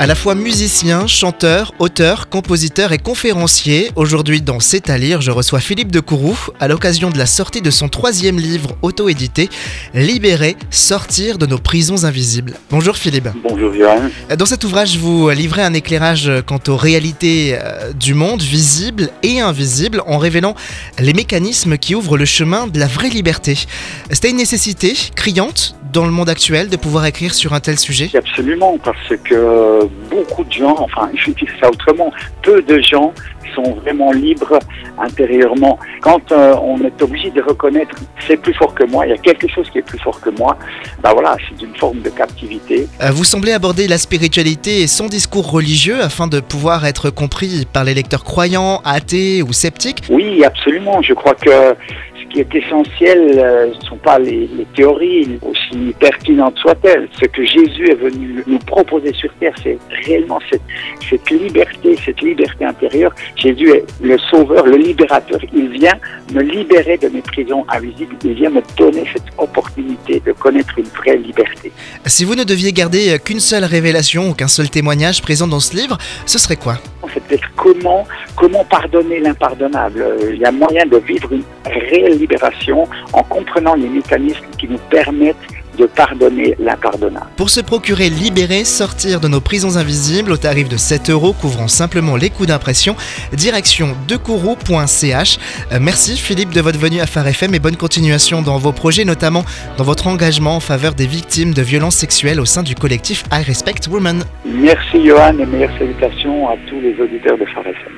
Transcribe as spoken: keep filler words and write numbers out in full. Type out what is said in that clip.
À la fois musicien, chanteur, auteur, compositeur et conférencier, aujourd'hui dans C'est à lire, je reçois Philippe de Courroux à l'occasion de la sortie de son troisième livre auto-édité, Libérer, sortir de nos prisons invisibles. Bonjour Philippe. Bonjour Johan. Dans cet ouvrage, vous livrez un éclairage quant aux réalités du monde, visibles et invisibles, en révélant les mécanismes qui ouvrent le chemin de la vraie liberté. C'était une nécessité criante dans le monde actuel de pouvoir écrire sur un tel sujet ? Absolument, parce que beaucoup de gens, enfin je dis ça autrement, peu de gens sont vraiment libres intérieurement. Quand euh, on est obligé de reconnaître c'est plus fort que moi, il y a quelque chose qui est plus fort que moi, ben voilà, c'est une forme de captivité. Vous semblez aborder la spiritualité et son discours religieux afin de pouvoir être compris par les lecteurs croyants, athées ou sceptiques ? Oui, absolument. Je crois que ce qui est essentiel, euh, ce ne sont pas les, les théories, aussi pertinentes soient-elles. Ce que Jésus est venu nous proposer sur terre, c'est réellement cette, cette liberté, cette liberté intérieure. Jésus est le sauveur, le libérateur. Il vient me libérer de mes prisons invisibles. Il vient me donner cette opportunité de connaître une vraie liberté. Si vous ne deviez garder qu'une seule révélation ou qu'un seul témoignage présent dans ce livre, ce serait quoi ? C'est peut-être comment, comment pardonner l'impardonnable. Il y a moyen de vivre une réelle libération en comprenant les mécanismes qui nous permettent de pardonner l'impardonnable. Pour se procurer Libérer, sortir de nos prisons invisibles au tarif de sept euros, couvrant simplement les coûts d'impression, direction decourroux point c h. Euh, merci Philippe de votre venue à Phare F M et bonne continuation dans vos projets, notamment dans votre engagement en faveur des victimes de violences sexuelles au sein du collectif I Respect Women. Merci Johan et meilleures salutations à tous les auditeurs de Phare F M.